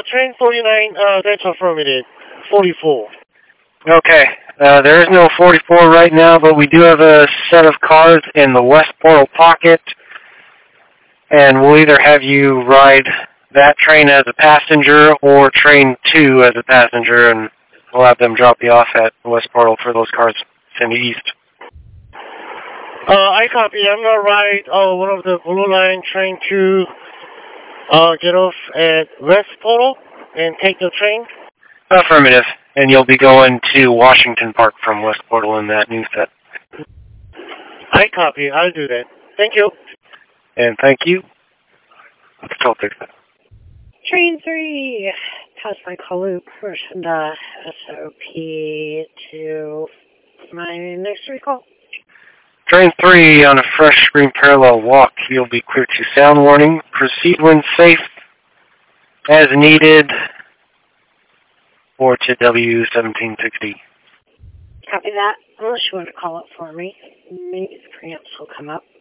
train 49, that's affirmative. 44. Okay. There is no 44 right now, but we do have a set of cars in the West Portal pocket, and we'll either have you ride that train as a passenger or train 2 as a passenger, and we'll have them drop you off at West Portal for those cars send you east. I copy. I'm gonna ride one of the Blue Line train to get off at West Portal and take the train. Affirmative. And you'll be going to Washington Park from West Portal in that new set. I copy. I'll do that. Thank you. And thank you. Celtic. Train 3, pass my call loop, the SOP to my next recall. Train 3 on a fresh green parallel walk. You'll be clear to sound warning. Proceed when safe, as needed, or to W1760. Copy that. Unless you want to call it for me. Maybe the preamps will come up.